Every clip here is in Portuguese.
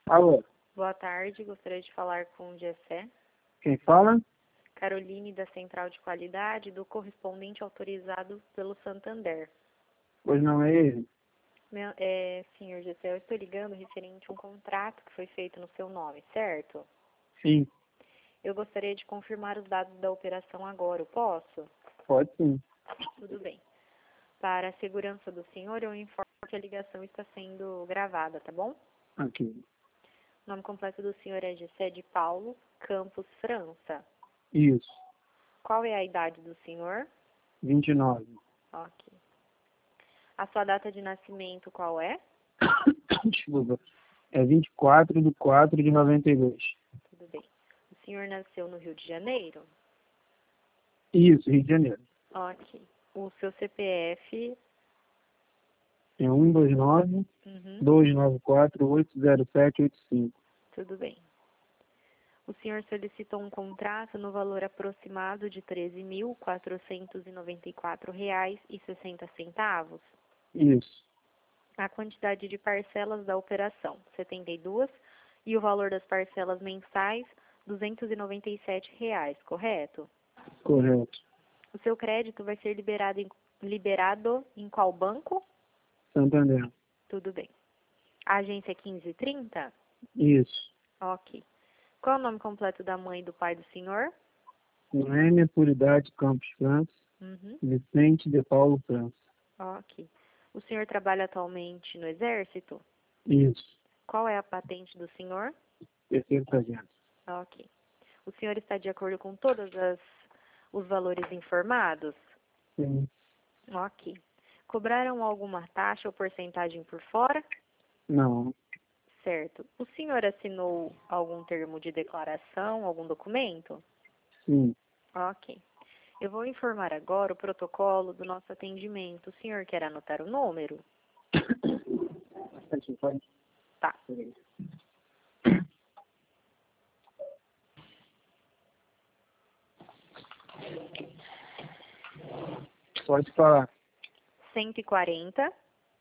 Alô, Boa tarde, gostaria de falar com o Gessé. quem fala? Caroline, da Central de Qualidade, do correspondente autorizado pelo Santander. Pois não é ele? Senhor Gessé, eu estou ligando referente a um contrato que foi feito no seu nome, certo? Sim, Eu gostaria de confirmar os dados da operação agora, eu posso? pode sim. Tudo bem. Para a segurança do senhor, eu informo que a ligação está sendo gravada, tá bom? Aqui. O nome completo do senhor é Gessé de Paulo Campos França. Isso, Qual é a idade do senhor? 29. Ok. A sua data de nascimento qual é? Desculpa. É 24/4/92. Tudo bem. O senhor nasceu no Rio de Janeiro? Isso, Rio de Janeiro. Ok. O seu CPF? É 129 Uhum. 294 80785. Tudo bem. O senhor solicitou um contrato no valor aproximado de R$ 13.494,60. Isso, A quantidade de parcelas da operação, 72, e o valor das parcelas mensais, R$ 297, correto? correto. O seu crédito vai ser liberado em qual banco? Santander. Tudo bem. A agência é 1530? Isso. Ok. Qual é o nome completo da mãe e do pai do senhor? Noêmia Puridade Campos França. Uhum. Vicente de Paulo França. Ok. O senhor trabalha atualmente no Exército? Isso. Qual é a patente do senhor? Terceiro sargento. Ok. O senhor está de acordo com todos os valores informados? Sim. Ok. Cobraram alguma taxa ou porcentagem por fora? Não. Certo. O senhor assinou algum termo de declaração, algum documento? Sim. Ok. Eu vou informar agora o protocolo do nosso atendimento. O senhor quer anotar o número? Tá. Pode falar. 140.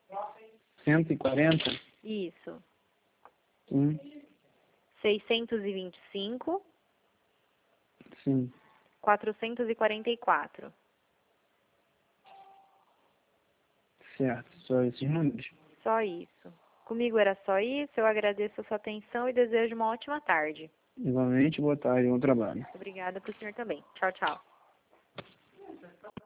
140? Isso. Sim. 625. Sim. 444. Certo. Só esses números. Só isso. Comigo era só isso. Eu agradeço a sua atenção e desejo uma ótima tarde. Igualmente, boa tarde, bom trabalho. Obrigada para o senhor também. Tchau, tchau.